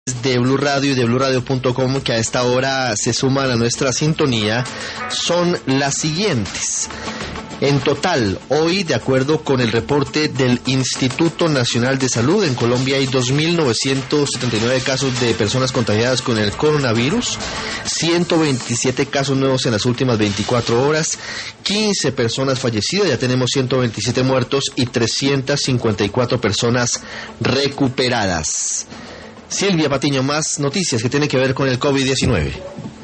de Blue Radio y de BlueRadio.com que a esta hora se suman a nuestra sintonía son las siguientes. En total, hoy, de acuerdo con el reporte del Instituto Nacional de Salud, en Colombia hay 2.979 casos de personas contagiadas con el coronavirus, 127 casos nuevos en las últimas 24 horas, 15 personas fallecidas, ya tenemos 127 muertos y 354 personas recuperadas. Silvia Patiño, más noticias que tienen que ver con el COVID-19.